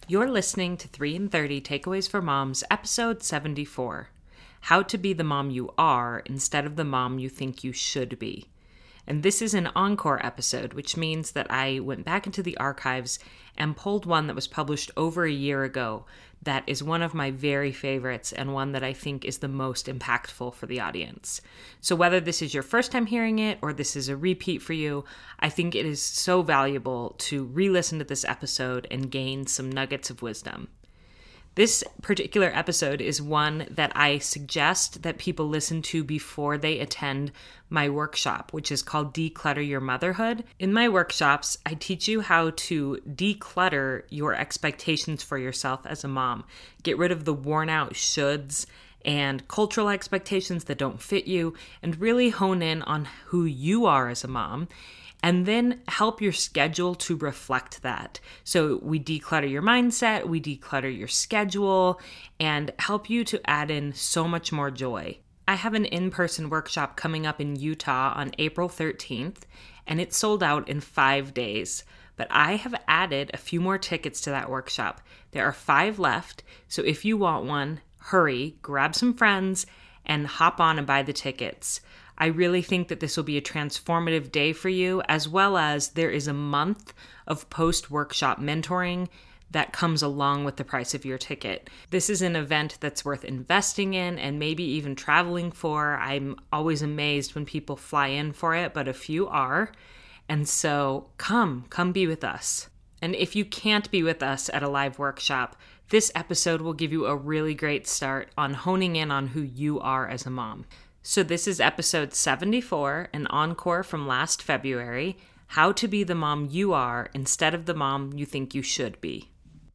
You're listening to 3 in 30 Takeaways for Moms, episode 74. How to be the mom you are instead of the mom you think you should be. And this is an encore episode, which means that I went back into the archives and pulled one that was published over a year ago that is one of my very favorites and one that I think is the most impactful for the audience. So whether this is your first time hearing it or this is a repeat for you, I think it is so valuable to re-listen to this episode and gain some nuggets of wisdom. This particular episode is one that I suggest that people listen to before they attend my workshop, which is called Declutter Your Motherhood. In my workshops, I teach you how to declutter your expectations for yourself as a mom. Get rid of the worn out shoulds and cultural expectations that don't fit you, and really hone in on who you are as a mom. And then help your schedule to reflect that. So we declutter your mindset, we declutter your schedule, and help you to add in so much more joy. I have an in-person workshop coming up in Utah on April 13th, and it's sold out in 5 days. But I have added a few more tickets to that workshop. There are 5 left, so if you want one, hurry, grab some friends, and hop on and buy the tickets. I really think that this will be a transformative day for you, as well as there is a month of post-workshop mentoring that comes along with the price of your ticket. This is an event that's worth investing in and maybe even traveling for. I'm always amazed when people fly in for it, but a few are. And so come be with us. And if you can't be with us at a live workshop, this episode will give you a really great start on honing in on who you are as a mom. So this is episode 74, an encore from last February, How to be the mom you are instead of the mom you think you should be.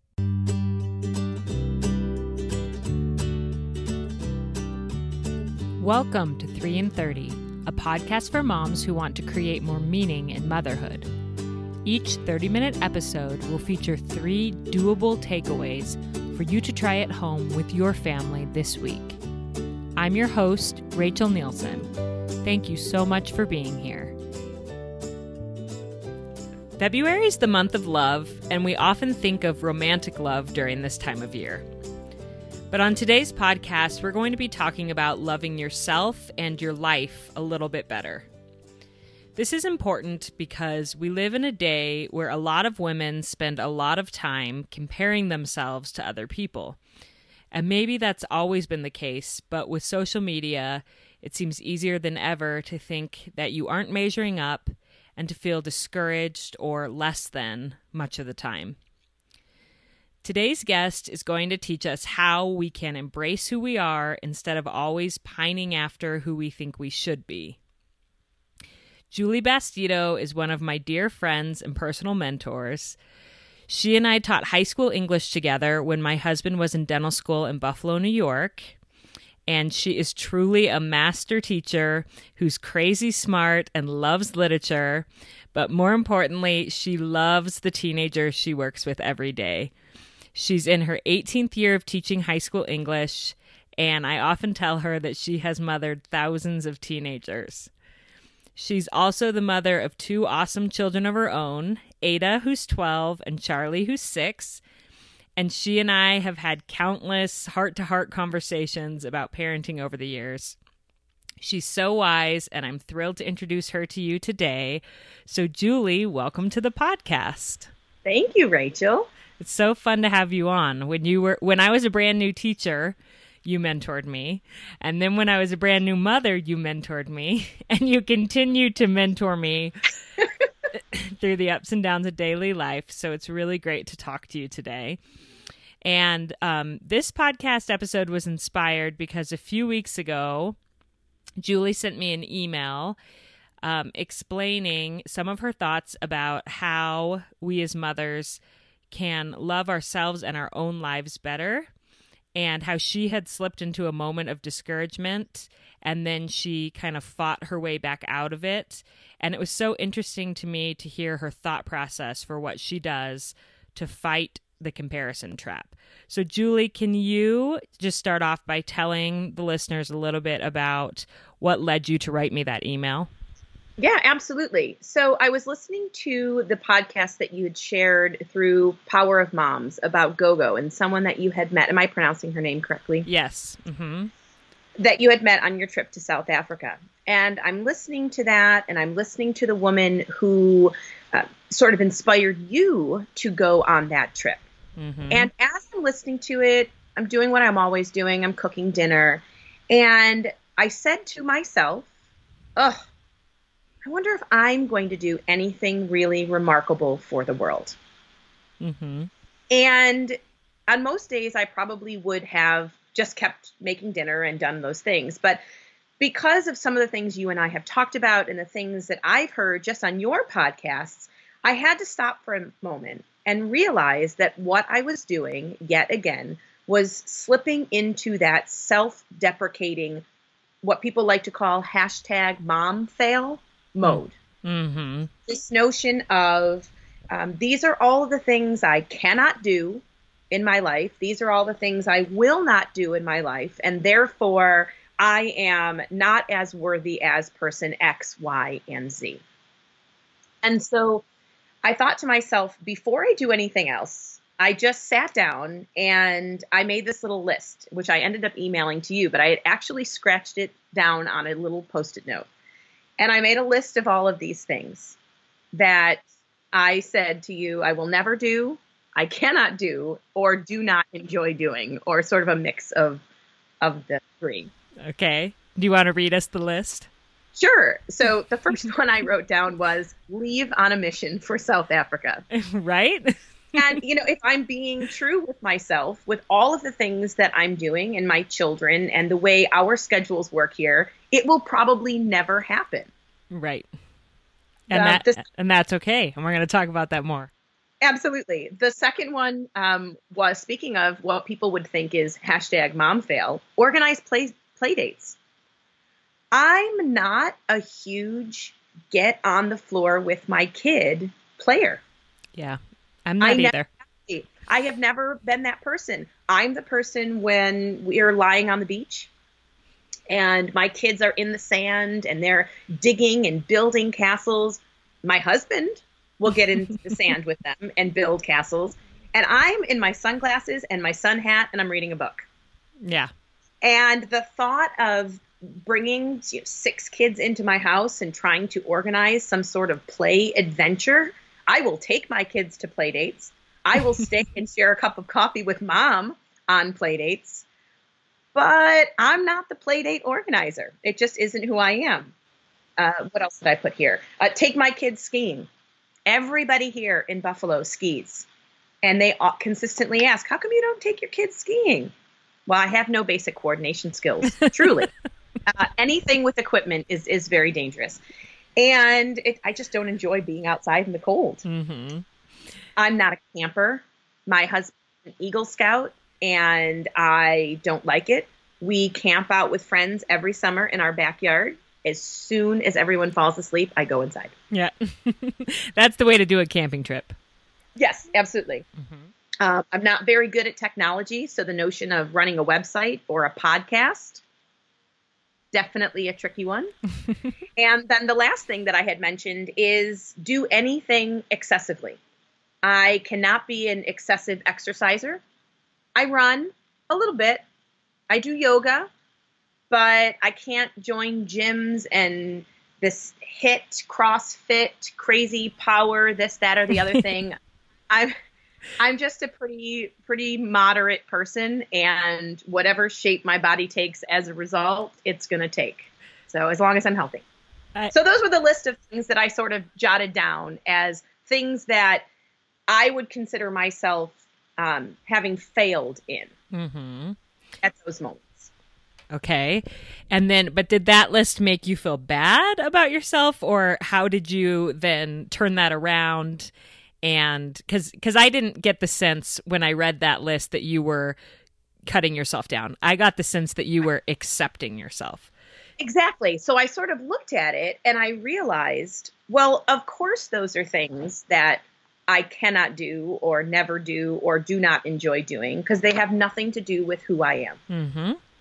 Welcome to 3 in 30, a podcast for moms who want to create more meaning in motherhood. Each 30-minute episode will feature 3 doable takeaways for you to try at home with your family this week. I'm your host, Rachel Nielsen. Thank you so much for being here. February is the month of love, and we often think of romantic love during this time of year. But on today's podcast, we're going to be talking about loving yourself and your life a little bit better. This is important because we live in a day where a lot of women spend a lot of time comparing themselves to other people. And maybe that's always been the case, but with social media, it seems easier than ever to think that you aren't measuring up and to feel discouraged or less than much of the time. Today's guest is going to teach us how we can embrace who we are instead of always pining after who we think we should be. Julie Bastido is one of my dear friends and personal mentors. She and I taught high school English together when my husband was in dental school in Buffalo, New York. And she is truly a master teacher who's crazy smart and loves literature. But more importantly, she loves the teenagers she works with every day. She's in her 18th year of teaching high school English, and I often tell her that she has mothered thousands of teenagers. She's also the mother of 2 awesome children of her own, Ada, who's 12, and Charlie, who's 6. And she and I have had countless heart-to-heart conversations about parenting over the years. She's so wise, and I'm thrilled to introduce her to you today. So, Julie, welcome to the podcast. Thank you, Rachel. It's so fun to have you on. When I was a brand new teacher, you mentored me. And then when I was a brand new mother, you mentored me. And you continue to mentor me through the ups and downs of daily life. So it's really great to talk to you today. And this podcast episode was inspired because a few weeks ago, Julie sent me an email explaining some of her thoughts about how we as mothers can love ourselves and our own lives better, and how she had slipped into a moment of discouragement, and then she kind of fought her way back out of it. And it was so interesting to me to hear her thought process for what she does to fight the comparison trap. So, Julie, can you just start off by telling the listeners a little bit about what led you to write me that email? Yeah, absolutely. So I was listening to the podcast that you had shared through Power of Moms about Gogo and someone that you had met. Am I pronouncing her name correctly? Yes. Mm-hmm. That you had met on your trip to South Africa. And I'm listening to that, and I'm listening to the woman who sort of inspired you to go on that trip. Mm-hmm. And as I'm listening to it, I'm doing what I'm always doing. I'm cooking dinner. And I said to myself, ugh, I wonder if I'm going to do anything really remarkable for the world. Mm-hmm. And on most days, I probably would have just kept making dinner and done those things. But because of some of the things you and I have talked about and the things that I've heard just on your podcasts, I had to stop for a moment and realize that what I was doing, yet again, was slipping into that self-deprecating, what people like to call hashtag mom fail mode. Mm-hmm. This notion of these are all of the things I cannot do in my life. These are all the things I will not do in my life. And therefore, I am not as worthy as person X, Y, and Z. And so I thought to myself, before I do anything else, I just sat down and I made this little list, which I ended up emailing to you, but I had actually scratched it down on a little Post-it note. And I made a list of all of these things that I said to you, I will never do, I cannot do, or do not enjoy doing, or sort of a mix of the three. Okay. Do you want to read us the list? Sure. So the first one I wrote down was leave on a mission for South Africa. Right? And, if I'm being true with myself, with all of the things that I'm doing and my children and the way our schedules work here, it will probably never happen. Right. And that's okay. And we're going to talk about that more. Absolutely. The second one was, speaking of what people would think is hashtag mom fail, organized play dates. I'm not a huge get on the floor with my kid player. Yeah. I'm not either. I have never been that person. I'm the person when we are lying on the beach and my kids are in the sand and they're digging and building castles. My husband will get into the sand with them and build castles. And I'm in my sunglasses and my sun hat and I'm reading a book. Yeah. And the thought of bringing 6 kids into my house and trying to organize some sort of play adventure, I will take my kids to play dates. I will stay and share a cup of coffee with mom on play dates. But I'm not the play date organizer. It just isn't who I am. What else did I put here? Take my kids skiing. Everybody here in Buffalo skis. And they consistently ask, how come you don't take your kids skiing? Well, I have no basic coordination skills, truly. Anything with equipment is very dangerous. And I just don't enjoy being outside in the cold. Mm-hmm. I'm not a camper. My husband's an Eagle Scout, and I don't like it. We camp out with friends every summer in our backyard. As soon as everyone falls asleep, I go inside. Yeah. That's the way to do a camping trip. Yes, absolutely. Mm-hmm. I'm not very good at technology, so the notion of running a website or a podcast, definitely a tricky one. And then the last thing that I had mentioned is do anything excessively. I cannot be an excessive exerciser. I run a little bit. I do yoga, but I can't join gyms and this HIIT, CrossFit, crazy power, this, that, or the other thing. I'm just a pretty moderate person, and whatever shape my body takes as a result, it's going to take. So as long as I'm healthy. So those were the list of things that I sort of jotted down as things that I would consider myself having failed in at those moments. Okay. And then, but did that list make you feel bad about yourself, or how did you then turn that around? And because I didn't get the sense when I read that list that you were cutting yourself down. I got the sense that you were accepting yourself. Exactly. So I sort of looked at it and I realized, well, of course, those are things that I cannot do or never do or do not enjoy doing because they have nothing to do with who I am. Mm-hmm.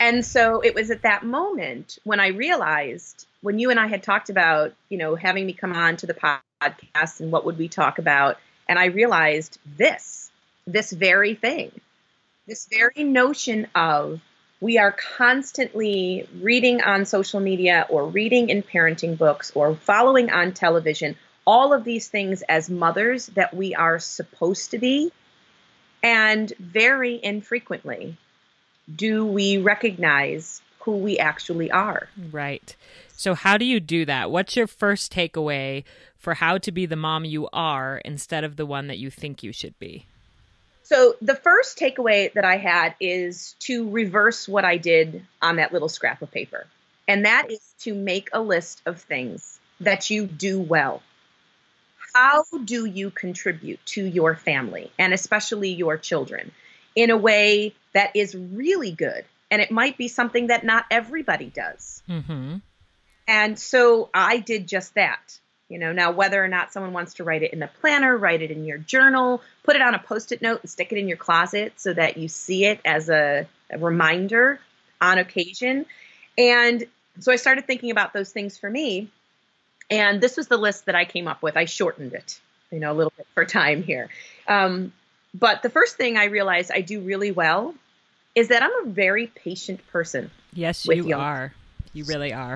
And so it was at that moment when I realized, when you and I had talked about, having me come on to the podcast and what would we talk about, and I realized this very thing, this very notion of we are constantly reading on social media or reading in parenting books or following on television, all of these things as mothers that we are supposed to be. And very infrequently do we recognize who we actually are. Right. So how do you do that? What's your first takeaway for how to be the mom you are instead of the one that you think you should be? So the first takeaway that I had is to reverse what I did on that little scrap of paper. And that is to make a list of things that you do well. How do you contribute to your family, and especially your children, in a way that is really good? And it might be something that not everybody does. Mm-hmm. And so I did just that. Now whether or not someone wants to write it in a planner, write it in your journal, put it on a Post-it note and stick it in your closet so that you see it as a reminder on occasion. And so I started thinking about those things for me. And this was the list that I came up with. I shortened it, a little bit for time here. But the first thing I realized I do really well is that I'm a very patient person. Yes, you are. You really are.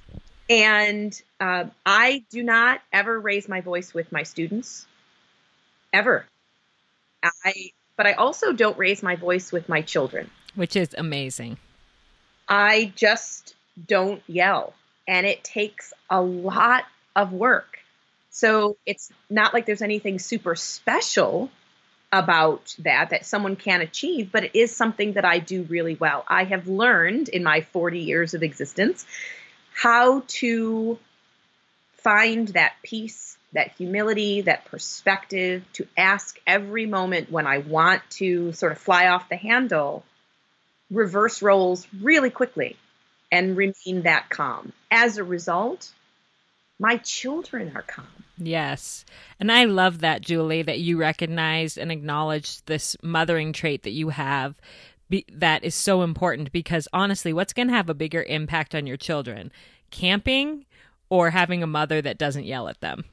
And I do not ever raise my voice with my students, ever. But I also don't raise my voice with my children. Which is amazing. I just don't yell. And it takes a lot of work. So it's not like there's anything super special about that someone can achieve, but it is something that I do really well. I have learned in my 40 years of existence how to find that peace, that humility, that perspective, to ask every moment when I want to sort of fly off the handle, reverse roles really quickly, and remain that calm. As a result, my children are calm. Yes. And I love that, Julie, that you recognized and acknowledged this mothering trait that you have that is so important, because honestly, what's going to have a bigger impact on your children? Camping or having a mother that doesn't yell at them?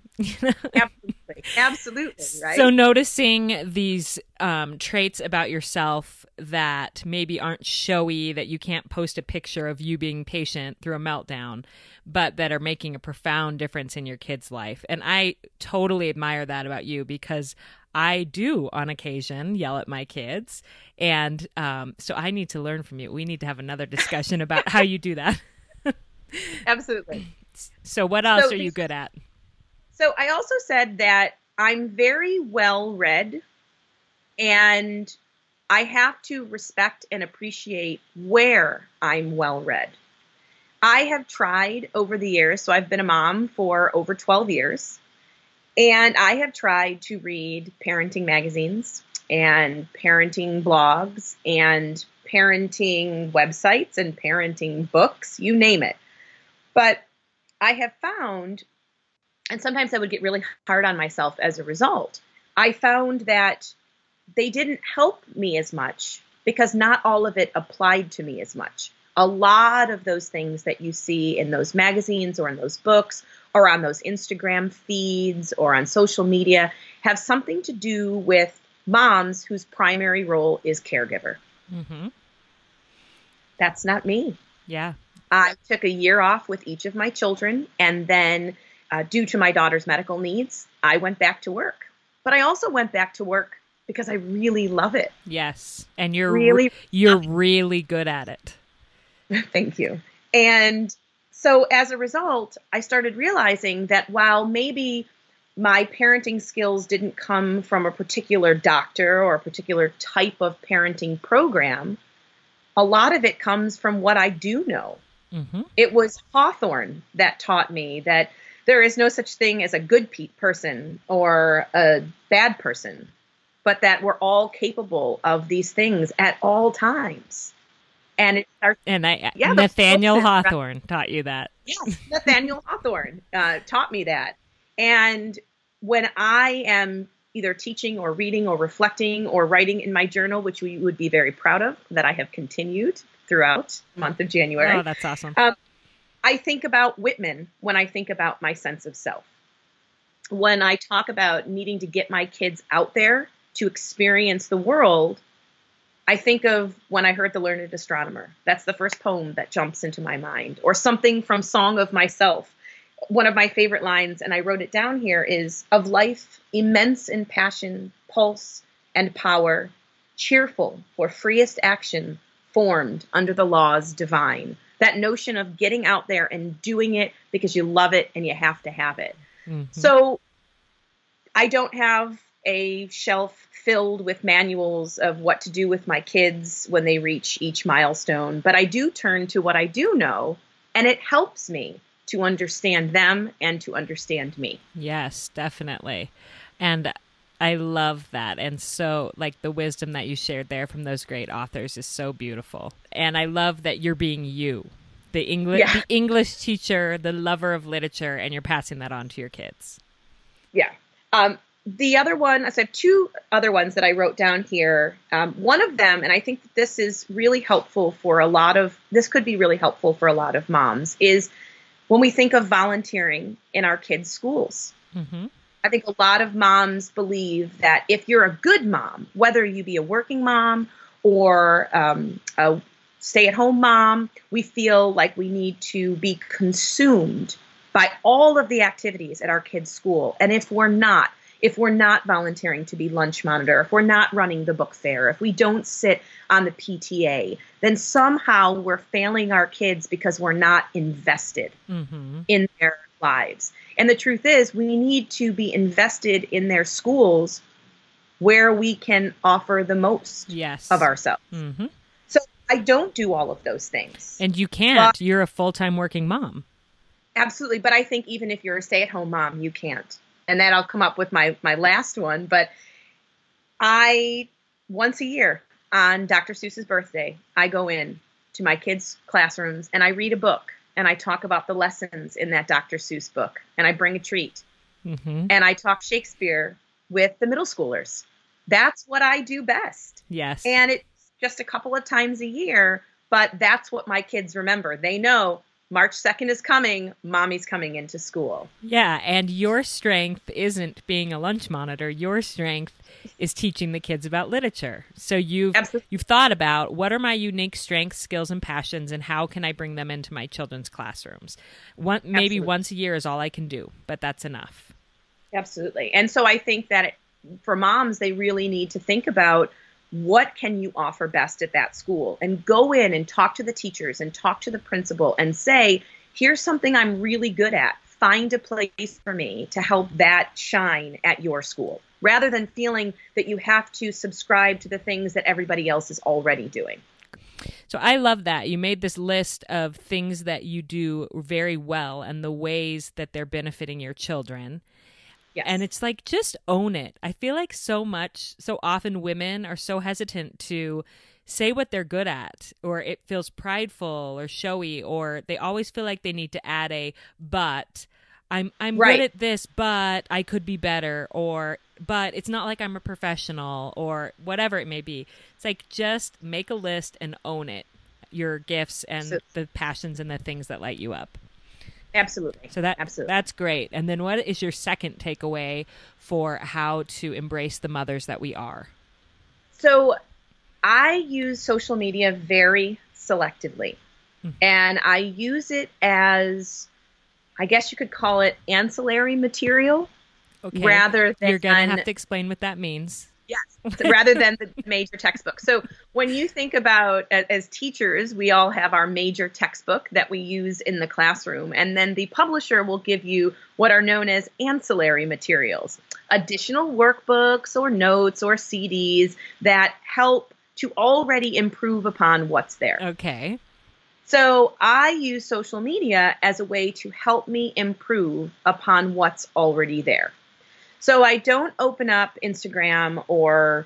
Absolutely. Right. So noticing these traits about yourself that maybe aren't showy, that you can't post a picture of you being patient through a meltdown, but that are making a profound difference in your kid's life. And I totally admire that about you, because I do on occasion yell at my kids. And so I need to learn from you. We need to have another discussion about how you do that. Absolutely. So what else are you good at? So I also said that I'm very well read, and I have to respect and appreciate where I'm well read. I have tried over the years, so I've been a mom for over 12 years, and I have tried to read parenting magazines and parenting blogs and parenting websites and parenting books, you name it. But I have found, and sometimes I would get really hard on myself as a result, I found that they didn't help me as much because not all of it applied to me as much. A lot of those things that you see in those magazines or in those books or on those Instagram feeds or on social media have something to do with moms whose primary role is caregiver. Mm-hmm. That's not me. Yeah. I took a year off with each of my children, and then due to my daughter's medical needs, I went back to work. But I also went back to work because I really love it. Yes. And you're really good at it. Thank you. And so as a result, I started realizing that while maybe my parenting skills didn't come from a particular doctor or a particular type of parenting program, a lot of it comes from what I do know. Mm-hmm. It was Hawthorne that taught me that there is no such thing as a good person or a bad person, but that we're all capable of these things at all times. And Nathaniel Hawthorne taught you that. Yes, Nathaniel Hawthorne taught me that. And when I am either teaching or reading or reflecting or writing in my journal, which we would be very proud of, that I have continued throughout the month of January. Oh, that's awesome. I think about Whitman when I think about my sense of self. When I talk about needing to get my kids out there to experience the world, I think of When I Heard the Learned Astronomer. That's the first poem that jumps into my mind. Or something from Song of Myself. One of my favorite lines, and I wrote it down here, is, of life immense in passion, pulse, and power, cheerful for freest action, formed under the laws divine. That notion of getting out there and doing it because you love it and you have to have it. Mm-hmm. So I don't have a shelf filled with manuals of what to do with my kids when they reach each milestone, but I do turn to what I do know, and it helps me to understand them and to understand me. Yes, definitely. And I love that. And so, like, the wisdom that you shared there from those great authors is so beautiful. And I love that you're being you, the English teacher, the lover of literature, and you're passing that on to your kids. Yeah. The other one, I said two other ones that I wrote down here. One of them, and I think that this is really helpful for this could be really helpful for a lot of moms, is when we think of volunteering in our kids' schools. Mm-hmm. I think a lot of moms believe that if you're a good mom, whether you be a working mom or a stay-at-home mom, we feel like we need to be consumed by all of the activities at our kids' school. And if we're not volunteering to be lunch monitor, if we're not running the book fair, if we don't sit on the PTA, then somehow we're failing our kids because we're not invested in their lives. And the truth is, we need to be invested in their schools where we can offer the most of ourselves. Mm-hmm. So I don't do all of those things. And you can't. You're a full-time working mom. Absolutely. But I think even if you're a stay-at-home mom, you can't. And then I'll come up with my last one. But once a year on Dr. Seuss's birthday, I go in to my kids' classrooms and I read a book and I talk about the lessons in that Dr. Seuss book. And I bring a treat. Mm-hmm. And I talk Shakespeare with the middle schoolers. That's what I do best. Yes. And it's just a couple of times a year, but that's what my kids remember. They know March 2nd is coming. Mommy's coming into school. Yeah. And your strength isn't being a lunch monitor. Your strength is teaching the kids about literature. So you've thought about, what are my unique strengths, skills, and passions, and how can I bring them into my children's classrooms? Maybe once a year is all I can do, but that's enough. Absolutely. And so I think that for moms, they really need to think about, what can you offer best at that school? And go in and talk to the teachers and talk to the principal and say, here's something I'm really good at. Find a place for me to help that shine at your school, rather than feeling that you have to subscribe to the things that everybody else is already doing. So I love that. You made this list of things that you do very well and the ways that they're benefiting your children. Yes. And it's like, just own it. I feel like so often women are so hesitant to say what they're good at, or it feels prideful or showy, or they always feel like they need to add a, but I'm right. Good at this, but I could be better, or, but it's not like I'm a professional, or whatever it may be. It's like, just make a list and own it, your gifts and the passions and the things that light you up. Absolutely. So that's great. And then what is your second takeaway for how to embrace the mothers that we are? So I use social media very selectively. Mm-hmm. And I use it as, I guess you could call it, ancillary material. Okay. Rather than... You're going to have to explain what that means. Yes, rather than the major textbook. So when you think about, as teachers, we all have our major textbook that we use in the classroom. And then the publisher will give you what are known as ancillary materials, additional workbooks or notes or CDs that help to already improve upon what's there. Okay. So I use social media as a way to help me improve upon what's already there. So I don't open up Instagram or,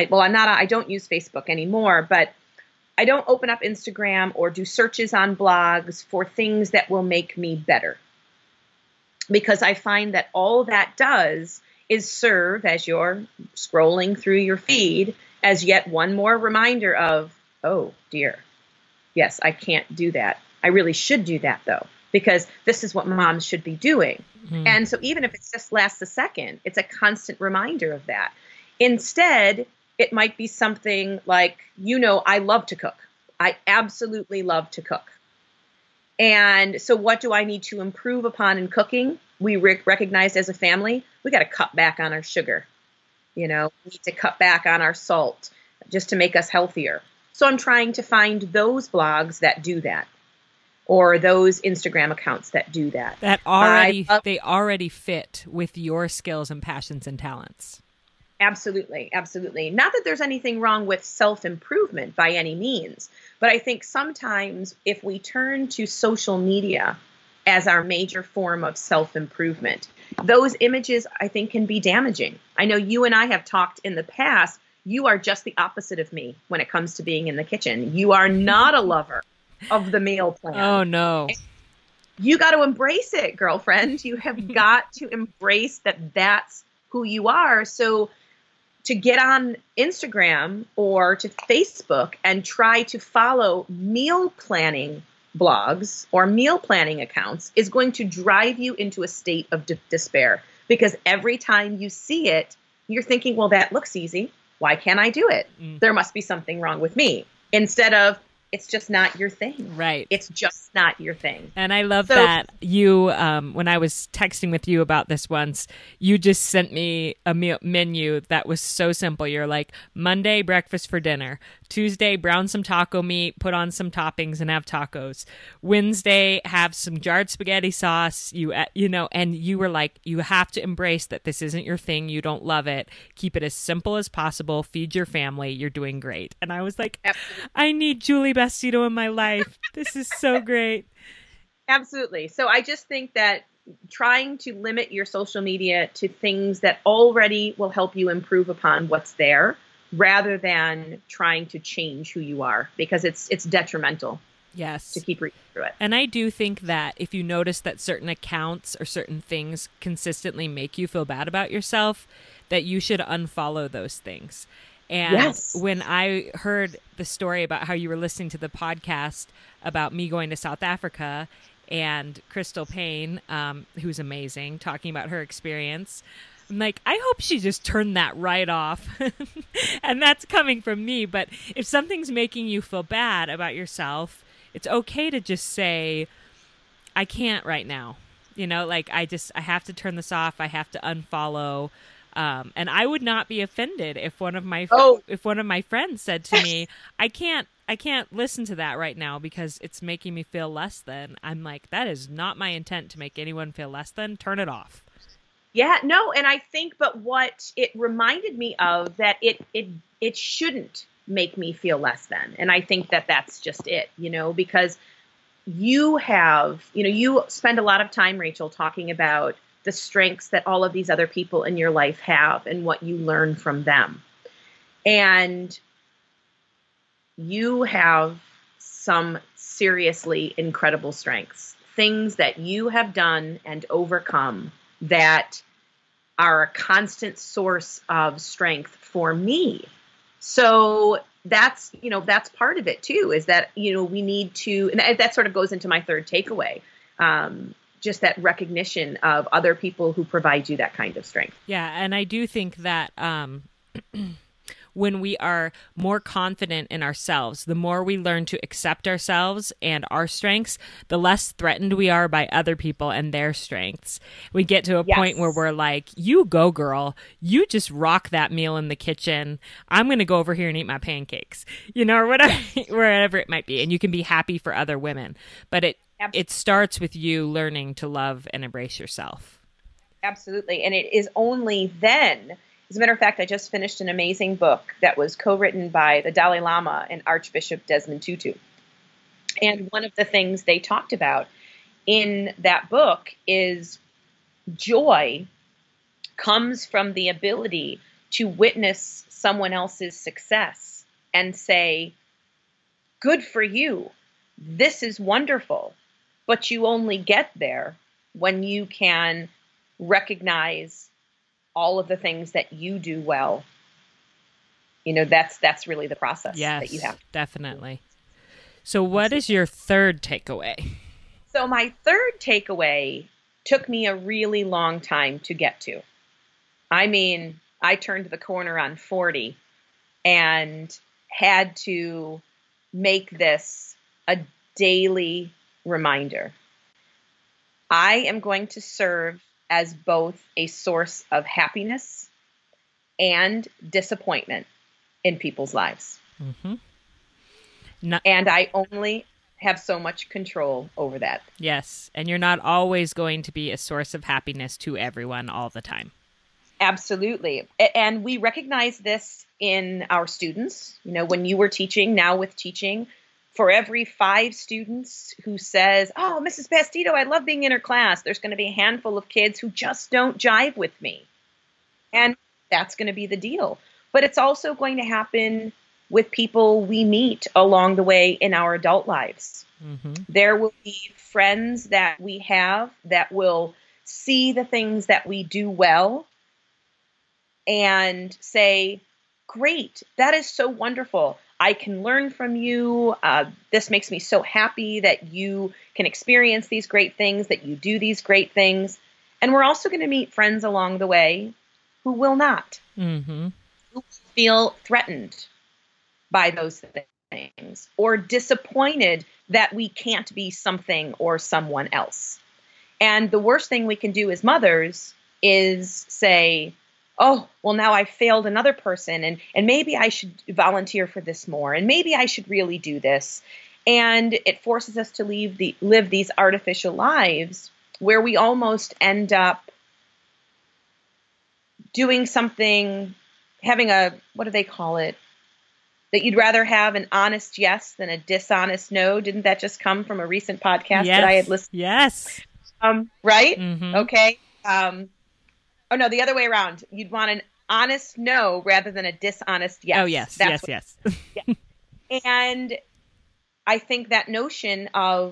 I don't use Facebook anymore, but I don't open up Instagram or do searches on blogs for things that will make me better. Because I find that all that does is serve as you're scrolling through your feed as yet one more reminder of, oh dear, yes, I can't do that. I really should do that though, because this is what moms should be doing. Mm-hmm. And so even if it just lasts a second, it's a constant reminder of that. Instead, it might be something like, I love to cook. I absolutely love to cook. And so what do I need to improve upon in cooking? We recognized as a family, we got to cut back on our sugar. We need to cut back on our salt just to make us healthier. So I'm trying to find those blogs that do that, or those Instagram accounts that do that. They already fit with your skills and passions and talents. Absolutely. Absolutely. Not that there's anything wrong with self-improvement by any means, but I think sometimes if we turn to social media as our major form of self-improvement, those images, I think, can be damaging. I know you and I have talked in the past. You are just the opposite of me when it comes to being in the kitchen. You are not a lover of the meal plan. Oh, no. You got to embrace it, girlfriend. You have got to embrace that that's who you are. So to get on Instagram or to Facebook and try to follow meal planning blogs or meal planning accounts is going to drive you into a state of despair, because every time you see it, you're thinking, well, that looks easy. Why can't I do it? There must be something wrong with me. Instead of, it's just not your thing. Right. It's just not your thing. And I love that you, when I was texting with you about this once, you just sent me a menu that was so simple. You're like, Monday, breakfast for dinner. Tuesday, brown some taco meat, put on some toppings and have tacos. Wednesday, have some jarred spaghetti sauce, and you were like, you have to embrace that this isn't your thing. You don't love it. Keep it as simple as possible. Feed your family. You're doing great. And I was like, absolutely. I need Julie Bastido in my life. This is so great. Absolutely. So I just think that trying to limit your social media to things that already will help you improve upon what's there, rather than trying to change who you are, because it's detrimental. Yes. To keep reading through it. And I do think that if you notice that certain accounts or certain things consistently make you feel bad about yourself, that you should unfollow those things. And yes. When I heard the story about how you were listening to the podcast about me going to South Africa and Crystal Payne, who's amazing, talking about her experience, I'm like, I hope she just turned that right off. And that's coming from me. But if something's making you feel bad about yourself, it's okay to just say, I can't right now. I have to turn this off. I have to unfollow. And I would not be offended if one of my friends said to me, I can't listen to that right now because it's making me feel less than. I'm like, that is not my intent to make anyone feel less than. Turn it off. Yeah, no. And I think, but what it reminded me of, that it shouldn't make me feel less than. And I think that that's just it, because you spend a lot of time, Rachel, talking about the strengths that all of these other people in your life have and what you learn from them. And you have some seriously incredible strengths, things that you have done and overcome that are a constant source of strength for me. So that's part of it too, is that, we need to, and that sort of goes into my third takeaway. Just that recognition of other people who provide you that kind of strength. Yeah. And I do think that when we are more confident in ourselves, the more we learn to accept ourselves and our strengths, the less threatened we are by other people and their strengths. We get to a point where we're like, you go, girl. You just rock that meal in the kitchen. I'm going to go over here and eat my pancakes, or whatever, wherever it might be. And you can be happy for other women. But it starts with you learning to love and embrace yourself. Absolutely. And it is only then. As a matter of fact, I just finished an amazing book that was co-written by the Dalai Lama and Archbishop Desmond Tutu. And one of the things they talked about in that book is joy comes from the ability to witness someone else's success and say, good for you. This is wonderful. But you only get there when you can recognize all of the things that you do well. That's really the process that you Yes, have. definitely. So what is your third takeaway? So my third takeaway took me a really long time to get to. I mean, I turned the corner on 40 and had to make this a daily reminder. I am going to serve as both a source of happiness and disappointment in people's lives. Mm-hmm. And I only have so much control over that. Yes. And you're not always going to be a source of happiness to everyone all the time. Absolutely. And we recognize this in our students. When you were teaching, now with teaching, for every 5 students who says, "Oh, Mrs. Bastito, I love being in her class," there's going to be a handful of kids who just don't jive with me. And that's going to be the deal. But it's also going to happen with people we meet along the way in our adult lives. Mm-hmm. There will be friends that we have that will see the things that we do well and say, "Great, that is so wonderful. I can learn from you. This makes me so happy that you can experience these great things, that you do these great things." And we're also going to meet friends along the way who will not, who feel threatened by those things or disappointed that we can't be something or someone else. And the worst thing we can do as mothers is say, "Oh, well, now I failed another person, and maybe I should volunteer for this more, and maybe I should really do this." And it forces us to live these artificial lives where we almost end up doing something, having what do they call it? That you'd rather have an honest yes than a dishonest no. Didn't that just come from a recent podcast that I had listened to? Yes. Right? Mm-hmm. Okay. Oh, no, the other way around. You'd want an honest no rather than a dishonest yes. Oh, yes. Yes. Yeah. And I think that notion of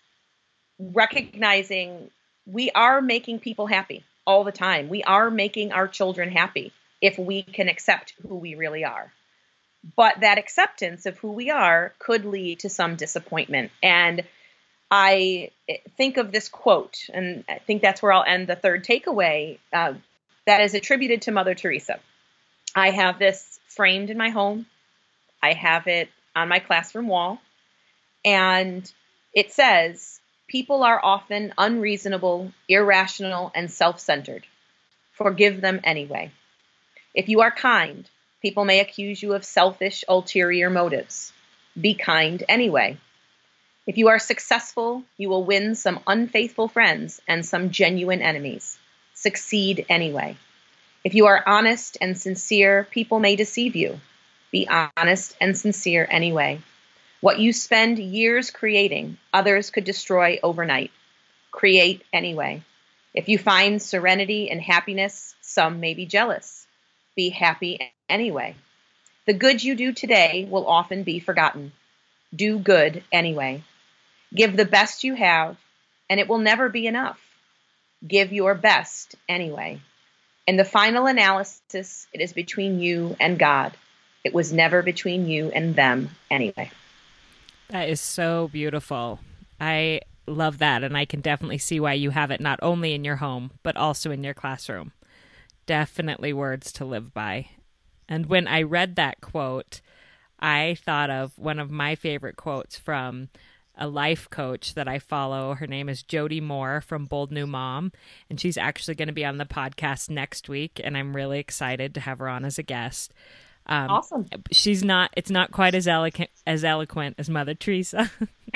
recognizing we are making people happy all the time. We are making our children happy if we can accept who we really are. But that acceptance of who we are could lead to some disappointment. And I think of this quote, and I think that's where I'll end the third takeaway, that is attributed to Mother Teresa. I have this framed in my home. I have it on my classroom wall. And it says, "People are often unreasonable, irrational, and self-centered. Forgive them anyway. If you are kind, people may accuse you of selfish, ulterior motives. Be kind anyway. If you are successful, you will win some unfaithful friends and some genuine enemies. Succeed anyway. If you are honest and sincere, people may deceive you. Be honest and sincere anyway. What you spend years creating, others could destroy overnight. Create anyway. If you find serenity and happiness, some may be jealous. Be happy anyway. The good you do today will often be forgotten. Do good anyway. Give the best you have, and it will never be enough. Give your best anyway. In the final analysis, it is between you and God. It was never between you and them anyway." That is so beautiful. I love that, and I can definitely see why you have it not only in your home, but also in your classroom. Definitely words to live by. And when I read that quote, I thought of one of my favorite quotes from a life coach that I follow. Her name is Jody Moore from Bold New Mom, and she's actually going to be on the podcast next week, and I'm really excited to have her on as a guest. Awesome. It's not quite as eloquent as Mother Teresa,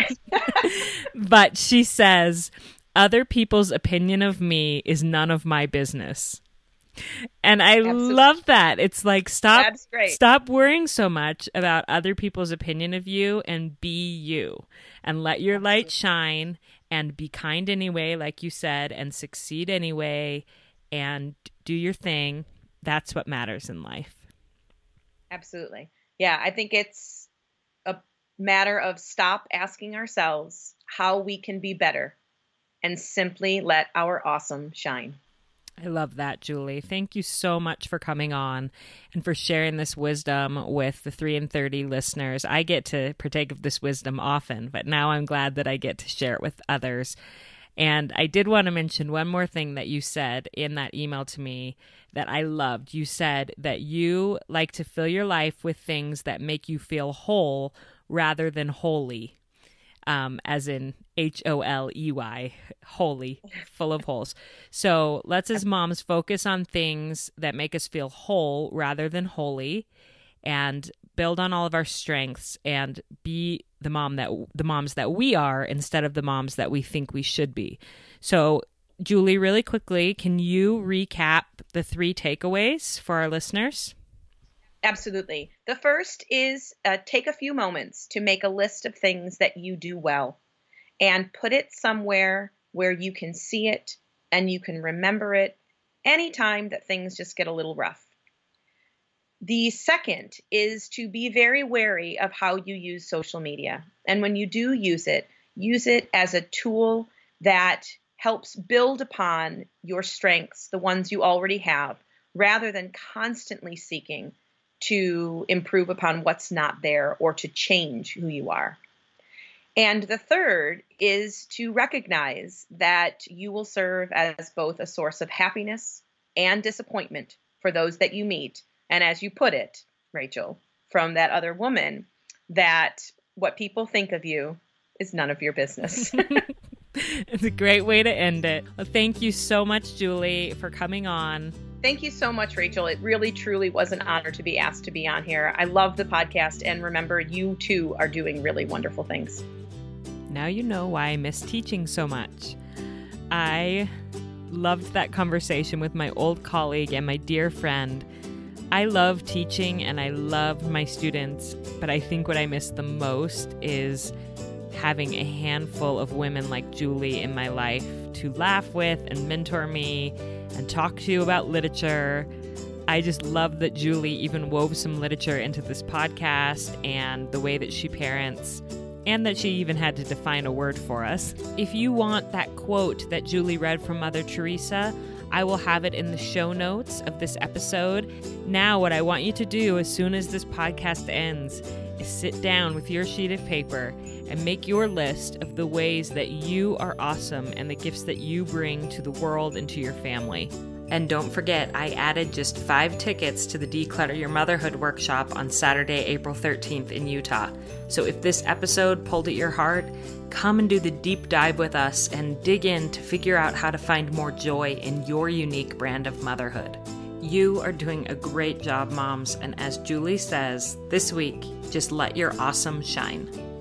but she says, "Other people's opinion of me is none of my business." And I love that. It's like, stop worrying so much about other people's opinion of you and be you and let your light shine and be kind anyway, like you said, and succeed anyway and do your thing. That's what matters in life. Absolutely. Yeah, I think it's a matter of stop asking ourselves how we can be better and simply let our awesome shine. I love that, Julie. Thank you so much for coming on and for sharing this wisdom with the 3 in 30 listeners. I get to partake of this wisdom often, but now I'm glad that I get to share it with others. And I did want to mention one more thing that you said in that email to me that I loved. You said that you like to fill your life with things that make you feel whole rather than holy. As in HOLEY, holy, full of holes. So let's as moms focus on things that make us feel whole rather than holy, and build on all of our strengths and be the moms that we are instead of the moms that we think we should be. So Julie, really quickly, can you recap the 3 takeaways for our listeners? Absolutely. The first is take a few moments to make a list of things that you do well and put it somewhere where you can see it and you can remember it anytime that things just get a little rough. The second is to be very wary of how you use social media. And when you do use it as a tool that helps build upon your strengths, the ones you already have, rather than constantly seeking to improve upon what's not there or to change who you are. And the third is to recognize that you will serve as both a source of happiness and disappointment for those that you meet. And as you put it, Rachel, from that other woman, that what people think of you is none of your business. It's a great way to end it. Well, thank you so much, Julie, for coming on. Thank you so much, Rachel. It really, truly was an honor to be asked to be on here. I love the podcast, and remember, you too are doing really wonderful things. Now you know why I miss teaching so much. I loved that conversation with my old colleague and my dear friend. I love teaching and I love my students, but I think what I miss the most is having a handful of women like Julie in my life to laugh with and mentor me and talk to you about literature. I just love that Julie even wove some literature into this podcast and the way that she parents, and that she even had to define a word for us. If you want that quote that Julie read from Mother Teresa, I will have it in the show notes of this episode. Now, what I want you to do as soon as this podcast ends is sit down with your sheet of paper and make your list of the ways that you are awesome and the gifts that you bring to the world and to your family. And don't forget, I added just 5 tickets to the Declutter Your Motherhood workshop on Saturday, April 13th in Utah. So if this episode pulled at your heart, come and do the deep dive with us and dig in to figure out how to find more joy in your unique brand of motherhood. You are doing a great job, moms, and as Julie says, this week, just let your awesome shine.